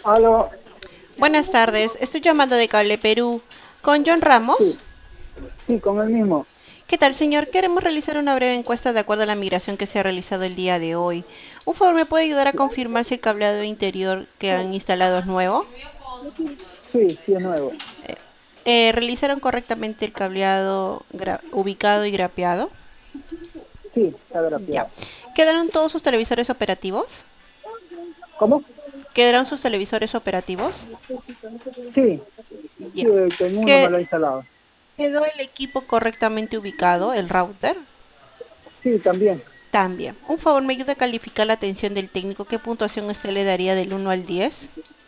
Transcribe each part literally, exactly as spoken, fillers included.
Aló, Buenas tardes, estoy llamando de Cable Perú con John sí, Ramos. sí, con el mismo. ¿Qué tal, señor? Queremos realizar una breve encuesta de acuerdo a la migración que se ha realizado el día de hoy. Un favor, ¿me puede ayudar a confirmar si el cableado interior que han instalado es nuevo? Sí, sí es nuevo. Eh, ¿realizaron correctamente el cableado gra- ubicado y grapeado? Sí, está Ya. grafiado. ¿Quedaron todos sus televisores operativos? ¿Cómo? ¿Quedaron sus televisores operativos? Sí, sí, Ya. el que el mundo me ¿Que- lo ha instalado. ¿Quedó el equipo correctamente ubicado, el router? Sí, también. También. Un favor, ¿me ayuda a calificar la atención del técnico? ¿Qué puntuación usted le daría del uno al diez?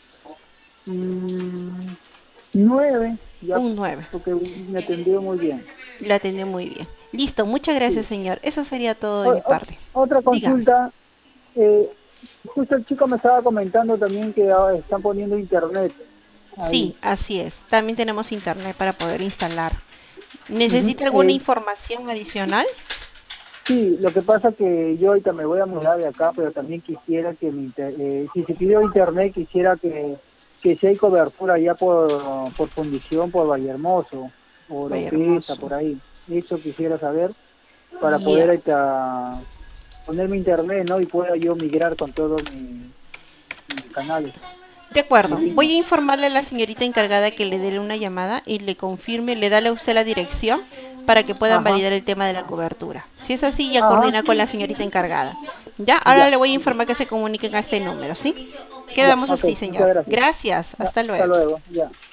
Mm, nueve, ya, Un nueve. porque me atendió muy bien. La atendió muy bien. Listo, muchas gracias, Sí. señor. Eso sería todo O- de mi o- parte. otra Dígame. consulta, eh, justo el chico me estaba comentando también que ahora están poniendo internet ahí. Sí, así es. También tenemos internet para poder instalar. Ujú. ¿Necesita alguna Eh, información adicional? sí, lo que pasa que yo ahorita me voy a mudar de acá, pero también quisiera que mi inter- eh, si se pidió internet, quisiera que, que si hay cobertura ya por, por condición, por Vallehermoso, por Vaya Oropesa, hermoso. por ahí. Eso quisiera saber para poder Ya. ahorita poner mi internet, ¿no? Y pueda yo migrar con todos mi- mis canales, De mi acuerdo. Voy línea. a informarle a la señorita encargada que le dé una llamada y le confirme, le dale a usted la dirección para que puedan Ajá, validar el tema de la cobertura. Si es así, ya ajá, coordina con la señorita encargada. Ya, ahora ya, le voy a informar que se comuniquen a este número, ¿sí? ya, Quedamos ok, así, muchas señor. gracias. Gracias. Ya, Hasta hasta luego. luego, ya.